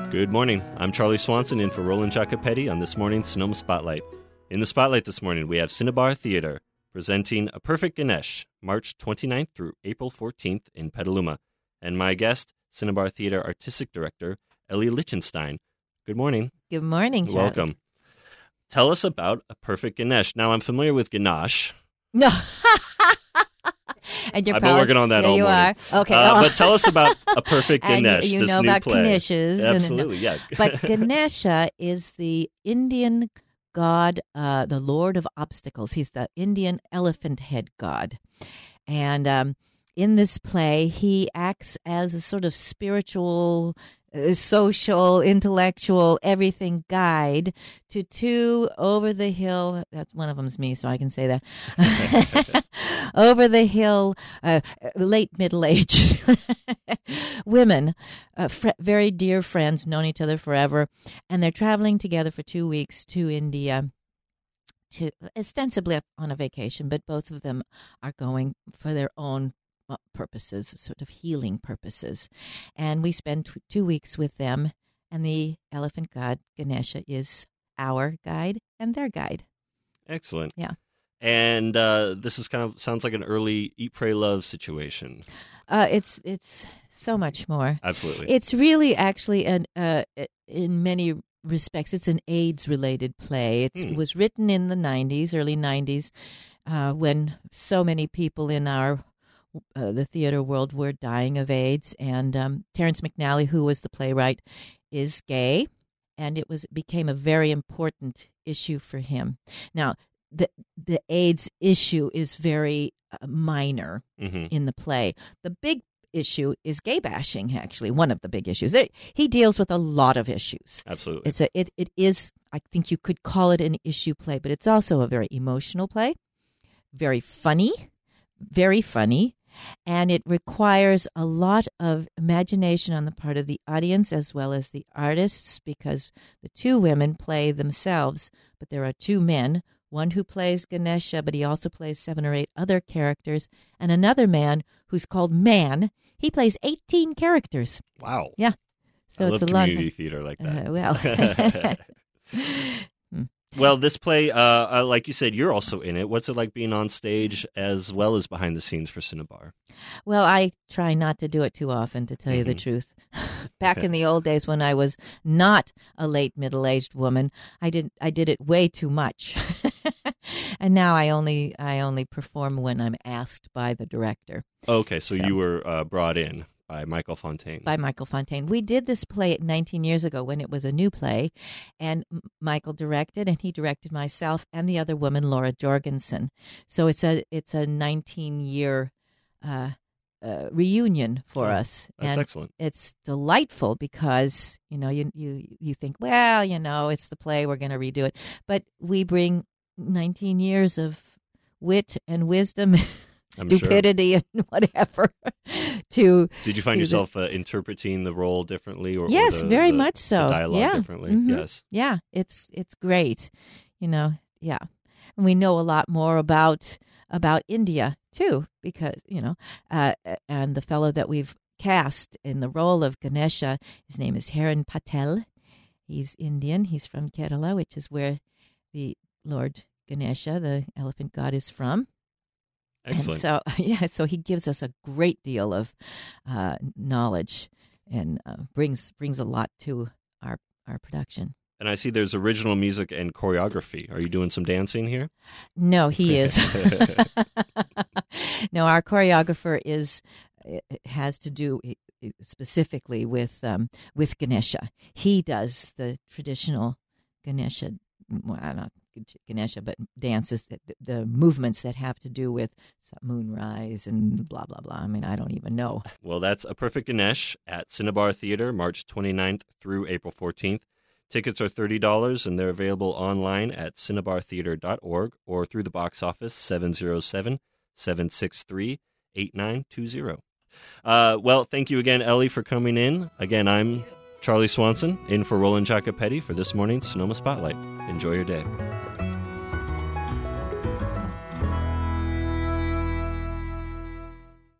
Good morning. I'm Charlie Swanson in for Roland Jacopetti on this morning's Sonoma Spotlight. In the Spotlight this morning, we have Cinnabar Theater presenting A Perfect Ganesh, March 29th through April 14th in Petaluma. And my guest, Cinnabar Theater Artistic Director, Ellie Lichtenstein. Good morning. Good morning, Charlie. Welcome. Tell us about A Perfect Ganesh. Now, I'm familiar with Ganesh. No. And I've been working on that all morning. Okay. But tell us about A Perfect Ganesh, you this know new about play. Ganeshas. Absolutely, yeah. But Ganesha is the Indian god, the Lord of Obstacles. He's the Indian elephant head god. And in this play, he acts as a sort of spiritual, social, intellectual, everything guide to two over-the-hill, that's one of them's me, so I can say that, over-the-hill, late middle-aged women, very dear friends, known each other forever, and they're traveling together for 2 weeks to India, to ostensibly on a vacation, but both of them are going for their own purposes, sort of healing purposes. And we spend 2 weeks with them, and the elephant god Ganesha is our guide and their guide. Excellent. Yeah. And this is sounds like an early Eat, Pray, Love situation. It's so much more. Absolutely. It's really actually in many respects, it's an AIDS-related play. It was written in the 90s, early 90s, when so many people in the theater world were dying of AIDS, and Terrence McNally, who was the playwright, is gay, and it became a very important issue for him. Now, the AIDS issue is very minor in the play. The big issue is gay bashing, actually, one of the big issues. He deals with a lot of issues. Absolutely. It is, I think you could call it an issue play, but it's also a very emotional play, very funny, and it requires a lot of imagination on the part of the audience as well as the artists, because the two women play themselves, but there are two men, one who plays Ganesha, but he also plays 7 or 8 other characters, and another man who's called Man. He plays 18 characters. Wow. Yeah. So I it's love a lot. community theater like that. Well, this play, like you said, you're also in it. What's it like being on stage as well as behind the scenes for Cinnabar? Well, I try not to do it too often, to tell you the truth. Back in the old days when I was not a late middle-aged woman, I did it way too much. And now I only perform when I'm asked by the director. Okay, so you were brought in by Michael Fontaine. By Michael Fontaine. We did this play 19 years ago when it was a new play, and Michael directed, and he directed myself and the other woman, Laura Jorgensen. So it's a 19-year reunion for us. That's and excellent. It's delightful because, you think, well, it's the play, we're going to redo it. But we bring 19 years of wit and wisdom, stupidity and whatever. Did you find yourself interpreting the role differently? Yes, very much so. The dialogue differently? Mm-hmm. Yes. Yeah, it's great. Yeah. And we know a lot more about India, too, because, and the fellow that we've cast in the role of Ganesha, his name is Haran Patel. He's Indian. He's from Kerala, which is where the Lord Ganesha, the elephant god, is from. Excellent. And so he gives us a great deal of knowledge and brings a lot to our production. And I see there's original music and choreography. Are you doing some dancing here? No, he is. No, our choreographer has to do specifically with Ganesha. He does the traditional Ganesha, not Ganesha, but dances, the movements that have to do with moonrise and blah, blah, blah. I mean, I don't even know. Well, that's A Perfect Ganesh at Cinnabar Theater, March 29th through April 14th. Tickets are $30, and they're available online at cinnabartheater.org or through the box office 707-763-8920. Well, thank you again, Ellie, for coming in. Again, I'm Charlie Swanson, in for Roland Jacopetti for this morning's Sonoma Spotlight. Enjoy your day.